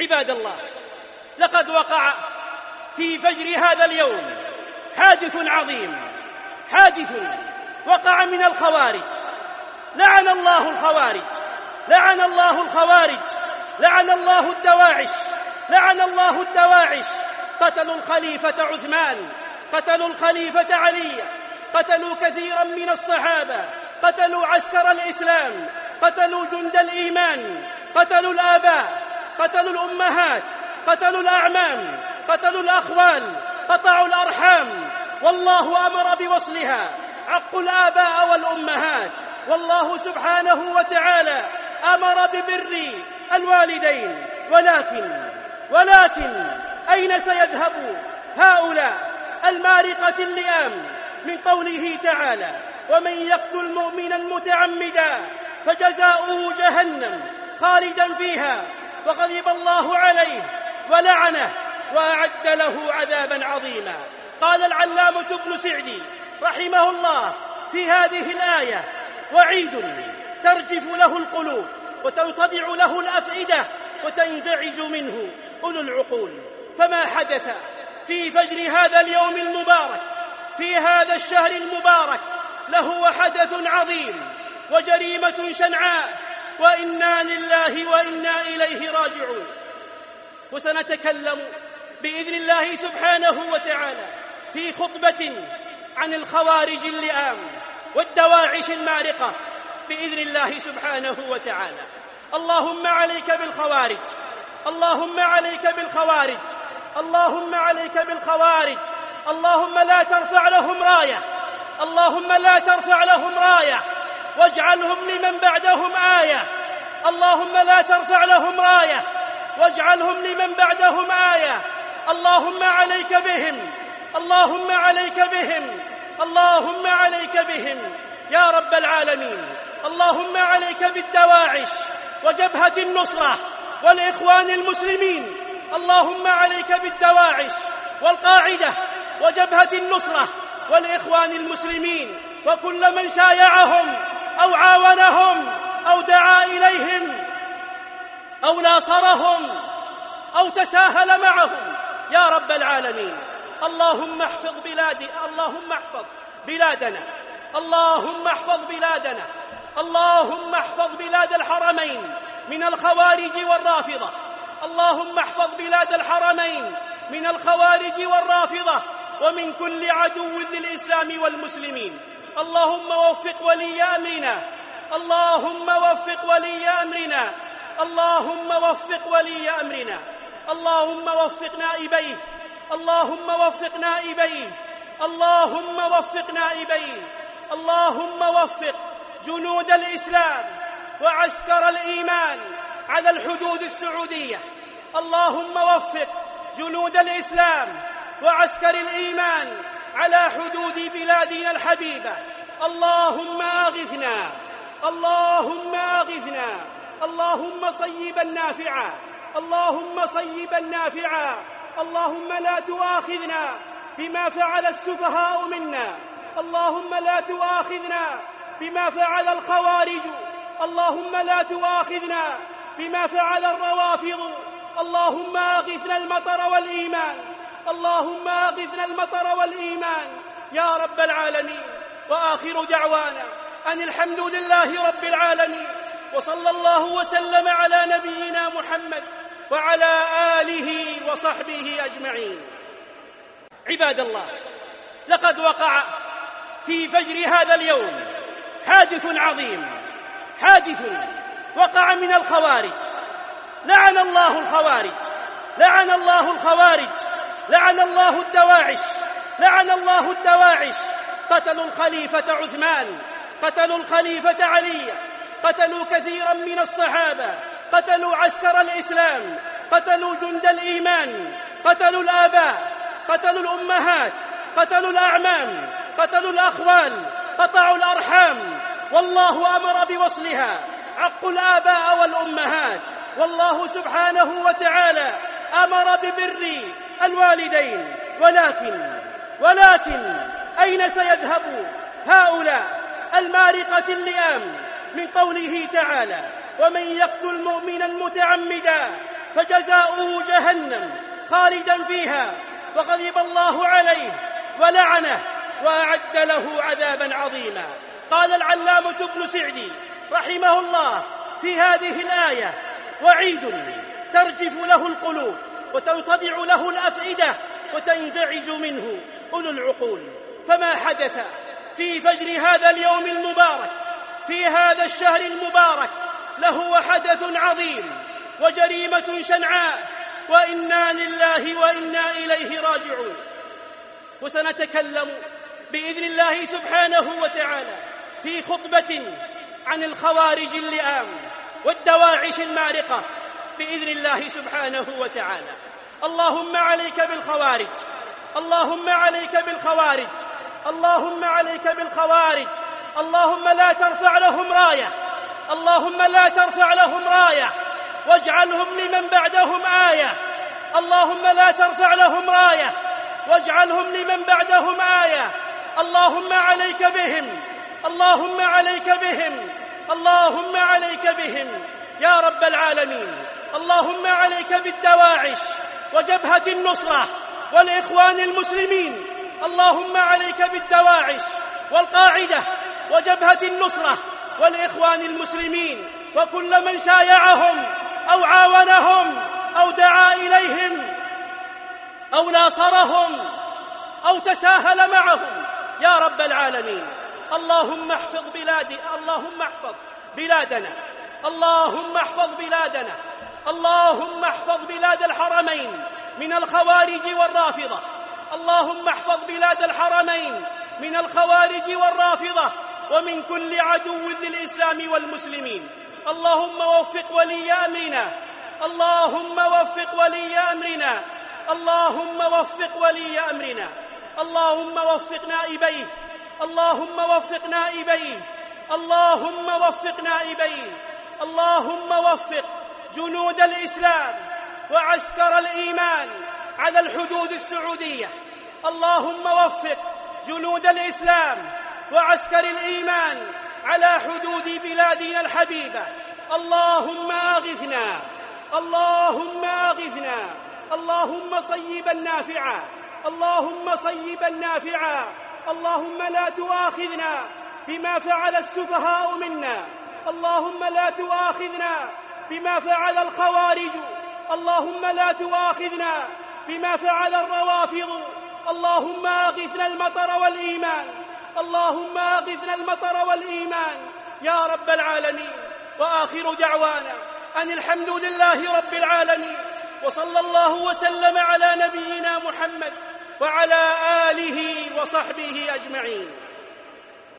عباد الله، لقد وقع في فجر هذا اليوم حادث عظيم، حادث وقع من الخوارج. لعن الله الخوارج، لعن الله الخوارج، لعن الله الدواعش، لعن الله الدواعش. قتلوا الخليفة عثمان، قتلوا الخليفة علي، قتلوا كثيرا من الصحابة، قتلوا عسكر الإسلام، قتلوا جند الإيمان، قتلوا الآباء، قتلوا الأمهات، قتلوا الأعمام، قتلوا الأخوال، قطعوا الأرحام، والله أمر بوصلها، عقوا الآباء والأمهات. والله سبحانه وتعالى أمر ببر الوالدين. ولكن أين سيذهب هؤلاء المارقة اللئام من قوله تعالى: ومن يقتل مؤمنا متعمدا فجزاؤه جهنم خالدا فيها وغضب الله عليه ولعنه وأعد له عذابا عظيما. قال العلامة ابن سعدي رحمه الله في هذه الآية: وعيد ترجف له القلوب وتنصدع له الأفئدة وتنزعج منه أولو العقول. فما حدث في فجر هذا اليوم المبارك في هذا الشهر المبارك لهو حدث عظيم وجريمة شنعاء، وإنا لله وإنا إليه راجعون. وسنتكلم بإذن الله سبحانه وتعالى في خطبة عن الخوارج اللئام والدواعش المارقة بإذن الله سبحانه وتعالى. اللهم عليك بالخوارج، اللهم عليك بالخوارج، اللهم عليك بالخوارج. اللهم لا ترفع لهم راية، اللهم لا ترفع لهم راية واجعلهم لمن بعدهم آية. اللهم لا ترفع لهم راية واجعلهم لمن بعدهم آية. اللهم عليك بهم، اللهم عليك بهم، اللهم عليك بهم يا رب العالمين. اللهم عليك بالدواعش وجبهة النصرة والإخوان المسلمين. اللهم عليك بالدواعش والقاعدة وجبهة النصرة والإخوان المسلمين وكل من شايعهم أو عاونهم أو دعا إليهم أو ناصرهم أو تساهل معهم يا رب العالمين. اللهم احفظ بلادي، اللهم احفظ بلادنا، اللهم احفظ بلادنا، اللهم احفظ بلاد الحرمين من الخوارج والرافضة، اللهم احفظ بلاد الحرمين من الخوارج والرافضة ومن كل عدو للإسلام والمسلمين. اللهم وفق ولي أمرنا، اللهم وفق ولي أمرنا، اللهم وفق ولي أمرنا، اللهم وفق نائبيه، اللهم وفق نائبيه، اللهم وفق نائبيه، اللهم وفق جنود الإسلام وعسكر الإيمان على الحدود السعودية. اللهم وفق جنود الإسلام وعسكر الإيمان على حدود بلادنا الحبيبة. اللهم أغثنا، اللهم أغثنا، اللهم صيبا نافعا، اللهم صيبا نافعا. اللهم لا تؤاخذنا بما فعل السفهاء منا، اللهم لا تؤاخذنا بما فعل الخوارج، اللهم لا تؤاخذنا بما فعل الروافض. اللهم أغثنا المطر والإيمان، اللهم أغثنا المطر والإيمان يا رب العالمين. وآخر دعوانا أن الحمد لله رب العالمين، وصلى الله وسلم على نبينا محمد وعلى آله وصحبه أجمعين. عباد الله، لقد وقع في فجر هذا اليوم حادث عظيم، حادث وقع من الخوارج. لعن الله الخوارج، لعن الله الخوارج، لعن الله الدواعش، لعن الله الدواعش. قتلوا الخليفة عثمان، قتلوا الخليفة علي، قتلوا كثيرا من الصحابة، قتلوا عسكر الإسلام، قتلوا جند الإيمان، قتلوا الآباء، قتلوا الأمهات، قتلوا الأعمام، قتلوا الأخوال، قطعوا الأرحام، والله أمر بوصلها، عقوا الآباء والأمهات. والله سبحانه وتعالى أمر ببر الوالدين. ولكن أين سيذهب هؤلاء المارقة اللئام من قوله تعالى: ومن يقتل مؤمنا متعمدا فجزاؤه جهنم خالدا فيها، وغضب الله عليه ولعنه وأعد له عذابا عظيما. قال العلامة ابن سعدي رحمه الله في هذه الآية: وعيد ترجف له القلوب وتنصدع له الأفئدة وتنزعج منه أولو العقول. فما حدث في فجر هذا اليوم المبارك في هذا الشهر المبارك لهو حدث عظيم وجريمة شنعاء، وإنا لله وإنا إليه راجعون. وسنتكلم بإذن الله سبحانه وتعالى في خطبة عن الخوارج اللئام والدواعش المارقة بإذن الله سبحانه وتعالى. اللهم عليك بالخوارج، اللهم عليك بالخوارج، اللهم عليك بالخوارج. اللهم لا ترفع لهم راية، اللهم لا ترفع لهم راية واجعلهم لمن بعدهم آية. اللهم لا ترفع لهم راية واجعلهم لمن بعدهم آية. اللهم عليك بهم، اللهم عليك بهم، اللهم عليك بهم يا رب العالمين. اللهم عليك بالدواعش وجبهة النصرة والإخوان المسلمين. اللهم عليك بالدواعش والقاعدة وجبهة النصرة والإخوان المسلمين وكل من شايعهم أو عاونهم أو دعا إليهم أو ناصرهم أو تساهل معهم يا رب العالمين. اللهم احفظ بلادي، اللهم احفظ بلادنا، اللهم احفظ بلادنا، اللهم احفظ بلاد الحرمين من الخوارج والرافضة، اللهم احفظ بلاد الحرمين من الخوارج والرافضة ومن كل عدو للإسلام والمسلمين. اللهم وفق ولي أمرنا، اللهم وفق ولي أمرنا، اللهم وفق ولي أمرنا، اللهم وفق نائبيه، اللهم وفق نائبيه، اللهم وفق نائبيه، اللهم وفق جنود الإسلام وعسكر الإيمان على الحدود السعودية. اللهم وفق جنود الإسلام وعسكر الإيمان على حدود بلادنا الحبيبة. اللهم أغثنا، اللهم أغثنا، اللهم صيبا نافعا، اللهم صيبا نافعا. اللهم لا تؤاخذنا بما فعل السفهاء منا، اللهم لا تؤاخذنا بما فعل الخوارج، اللهم لا تؤاخذنا بما فعل الروافض. اللهم أغثنا المطر والإيمان، اللهم أغثنا المطر والإيمان يا رب العالمين. وآخر دعوانا أن الحمد لله رب العالمين، وصلى الله وسلم على نبينا محمد وعلى آله وصحبه أجمعين.